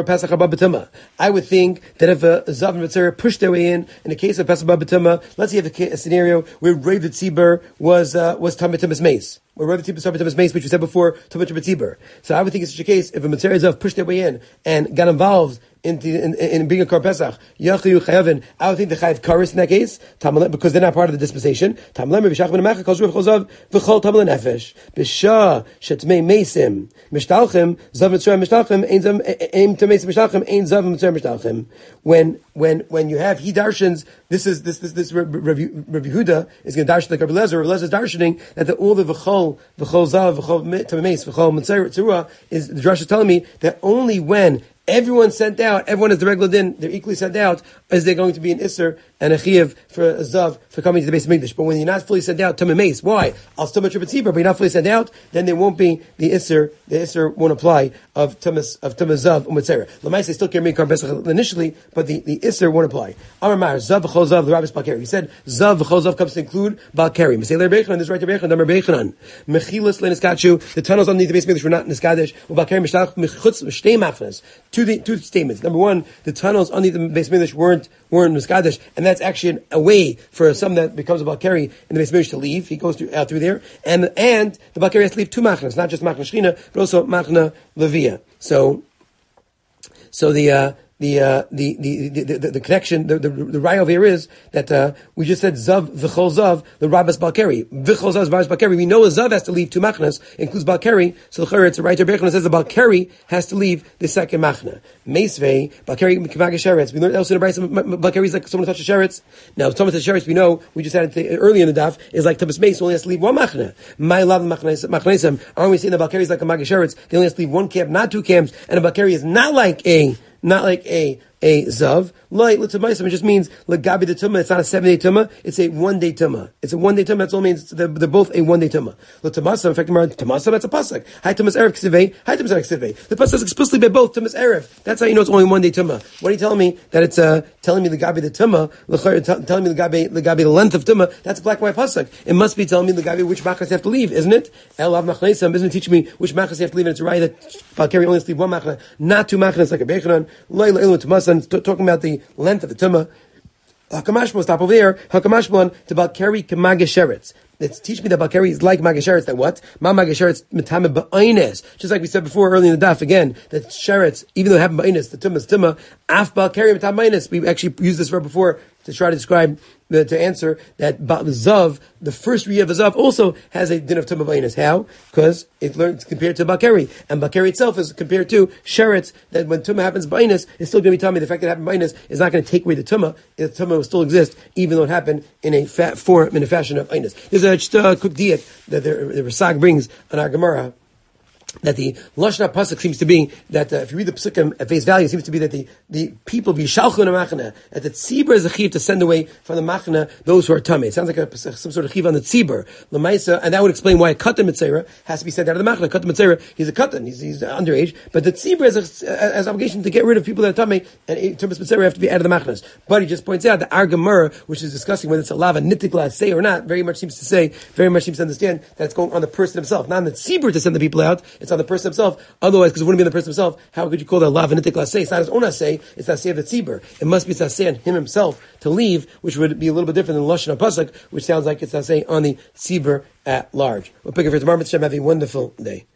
that if a Zav and Mitzvah pushed their way in, in the case of Pesach B'Tuma, let's say you have a, a scenario where Rav Tzibur was, uh, was Tamid Tumas Mace. Where Rav Tzibur was Tamid Tumas Mace, which we said before, Tamid Tzibur. So I would think it's such a case, if a Mitzvah Zav pushed their way in and got involved in, in, in being a Kor Pesach, Yachiyu Chayavin, I would think the Chayav Karis in that case, because they're not part of the dispensation. Tamlem Rishach Ben Amacha, Kol Zruv Chozav, V'chol Tamel Nefesh, B'Shah, Shetmei Mesim, Mishtalchim, Zav Mitzvah Mishtalchim, Ein Zav, Ein Tamei Mishtalchim, Ein Zav Mitzvah Mishtalchim. When, when, when you have, he darshans, this is, this, this, this, Rabbi Yehuda is going to darshan like Rabbi Lezer, Rabbi Lezer is darshaning that the, all the V'chol, V'chol Zav, V'chol Tamei Meis, V'chol Mitzvah Tzurah, is, the Drush is telling me that only when everyone's sent out, everyone is the regular din, they're equally sent out, is there going to be an Isser and a Chiyav for a Zav for coming to the base of English. But when you're not fully sent out, Tumah Mace, why? I'll still much of a tzibur, but you're not fully sent out, then there won't be the Isser, the Isser won't apply of Tumah, of Tumah Zav and Mitzvah. Lamais, they still can't make Kar Pesach initially, but the, the Isser won't apply. Amar Mar, Zav v'chol Zav, the Rabbis Balkari. He said, Zav v'chol Zav comes to include Balkari. Mesei Leir Bechanan, this is right to Bechanan, Damar Bechanan. Mechilas le'niskachu, the tunnels underneath the base of English were not niskadesh, Balkari mishtach mechutz shtei machnas. Two, the, two statements. Number one, the tunnels underneath the base of English weren't, weren't niskadesh, and that's actually a way for some that becomes a Balkari in the base of English to leave. He goes through, out through there, and, and the Balkari has to leave two machnas, not just machna shchina, but also machna levia. So, so the, uh, The, uh, the, the, the, the, the connection, the, the, the raya over here is that, uh, we just said Zav, V'chol Zav, the Rabbas Balkari. V'chol Zav, Rabbas Balkari. We know a Zav has to leave two machnas, includes Balkari, so the it's a writer Bechon says the Balkari has to leave the second machna. Meisvei, Balkari K'mag Sheretz. We learned also in the Brayso, Balkari is like someone touches Sheretz. Now, someone touches Sheretz, we know, we just had it earlier in the daf, is like Tabas Mace, only has to leave one machna. My love machnesem. Aren't we saying the Balkari is like a Mag Sheretz? They only has to leave one camp, not two camps, and a Balkari is not like a, not like a, a zav. Light l'tumaisam, it just means l'gabi the tumah. It's not a seven day tumah. It's a one day tumah. It's a one day tumah. That's all it means. They're, they're both a one day tumah. L'tumasam, in fact, tumasam, that's a pasuk. Hi tumas erev ksivei. Hi tumas erev ksivei. The pasuk is explicitly by both tumas erev. That's how you know it's only one day tumah. What are you telling me that it's uh, telling me l'gabi the tumah? T- telling me l'gabi l'gabi the length of tumah. That's a black and white pasuk. It must be telling me l'gabi which machas you have to leave, isn't it? Elav machnesam isn't teaching me which machas you have to leave, and it's right that Balkari only has to leave one machna, not two machnas like a bechanan. Loy loy tumasan, talking about the length of the tumah. Hakamashmon, stop over there. Hakamashmon to Balkari K'magesheretz. It's teach me that Balkari is like Magesheretz. That what? Ma Magesheretz mitame ba'ines. Just like we said before early in the daf again, that Sheretz, even though it happened ba'ines, the tumah is tumah. Af Balkari mitame ba'ines. We actually used this verb before to try to describe, the, to answer that Zav, the first Riyah of Zav, also has a din of tumah ba'ines. How? Because it learns compared to Balkari, and Balkari itself is compared to Sheretz. That when tumah happens ba'ines, it's still going to be telling me the fact that it happened ba'ines is not going to take away the tumah. The tumah will still exist, even though it happened in a fat form, in a fashion of ba'ines. There's a just a quick diet that the, the Rasag brings on our Gemara that the Lashon HaPasuk seems to be that uh, if you read the Pasukim at face value, it seems to be that the, the people Vishalchu in a Machna, that the Tzibur is a chiv to send away from the Machna those who are Tameh. It sounds like a, some sort of chiv on the Tzibur, Lamaisa, and that would explain why a Katan Mitzera has to be sent out of the Machna. Katan Mitzera, he's a Katan, he's, he's underage, but the Tzibur has a, has obligation to get rid of people that are Tameh, and in terms of Mitzera have to be out of the Machnas. But he just points out that our Gemara, which is discussing whether it's a lava nitikla say or not, very much seems to say, very much seems to understand that it's going on the person himself, not on the Tzibur to send the people out, it's on the person himself. Otherwise, because it wouldn't be on the person himself, how could you call that lava nitik laseh? It's not his own aseh, it's the aseh of the tzibur. It must be aseh on him himself to leave, which would be a little bit different than Lashon HaPasuk, which sounds like it's aseh on the tzibur at large. We'll pick it for tomorrow. Have a wonderful day.